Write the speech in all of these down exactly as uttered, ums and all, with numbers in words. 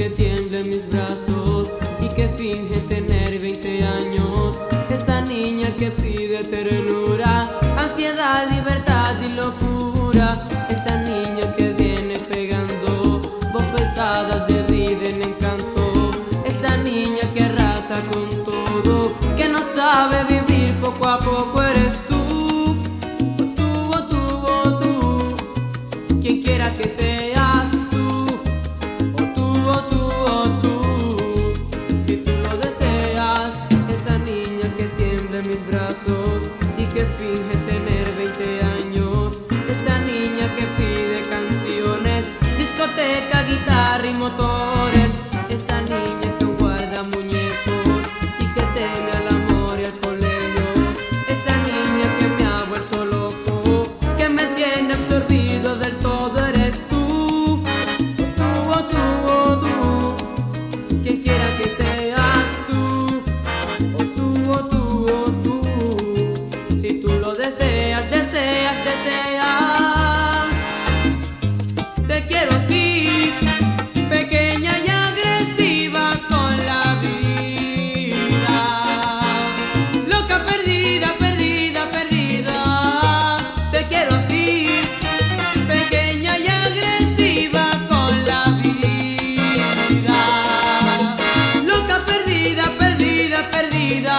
que tiembla en mis brazos y que finge tener veinte años. Esa niña que pide ternura, ansiedad, libertad y locura. Esa niña que viene pegando bofetadas de vida en encanto. Esa niña que arrasa con todo, que no sabe vivir, poco a poco eres tú. O tú, o tú, o tú, quien quiera que seas tú. O tú, o tú, o tú, si tú lo deseas. Esa niña que tiembla en mis brazos y que finge tener veinte años. Esa niña que pide canciones, discoteca, guitarra y motores. Esa niña que guarda muñecos y que teme al amor y al colegio. Esa niña que me ha vuelto loco, que me tiene absorbido del todo, eres tú. O tú, o tú, o tú, quien quiera que seas tú. O tú, o tú, o tú, si tú lo deseas, deseas, deseas. Te quiero así, pequeña y agresiva con la vida. Loca, perdida, perdida, perdida. Te quiero así, pequeña y agresiva con la vida. Loca, perdida, perdida, perdida.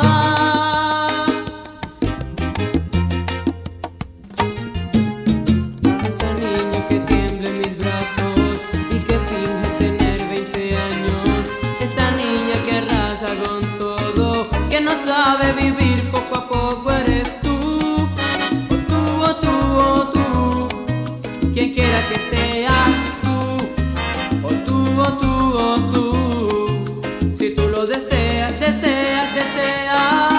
Esa niña que tiembla en mis brazos y que finge tener veinte años. Esta niña que arrasa con todo, que no sabe vivir, poco a poco eres tú. O tú, o tú, o tú, quien quiera que seas tú. O tú, o tú, o tú, si tú lo deseas, deseas, deseas.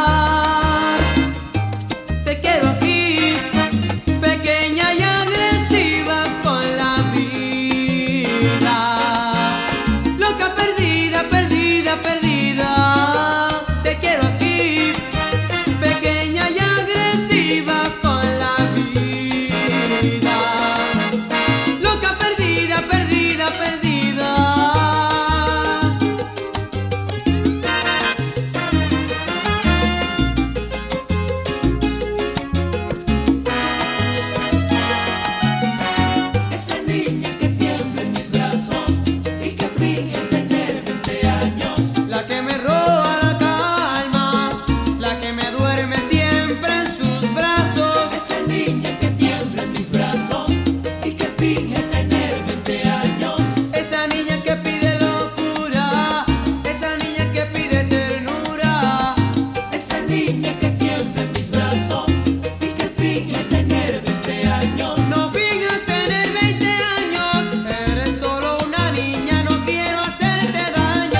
Te quiero así, pequeña y agresiva con la vida. Loca, perdida, perdida, perdida. Te quiero así, pequeña y agresiva con la vida. Loca, perdida, perdida, perdida. Esa niña que tiembla en mis brazos y que finge tener veinte años. La que me roba la calma, la que me duerme siempre en sus brazos. Esa niña que tiembla en mis brazos y que finge tener veinte años. Esa niña que pide locura, esa niña que pide ternura. Esa niña que tiembla en mis brazos y que finge tener veinte años. No finjas tener veinte años, eres solo una niña, no quiero hacerte daño.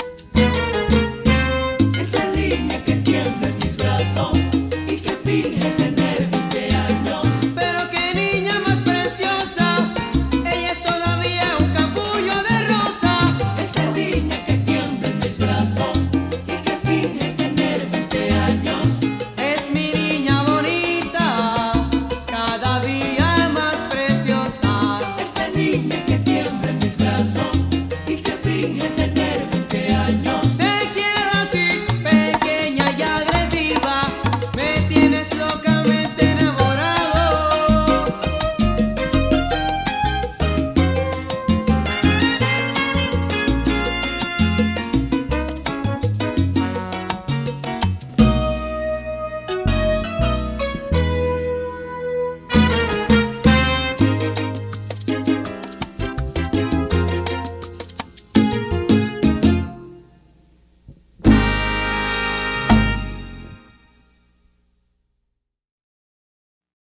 Esa niña que tiembla en mis brazos y que finge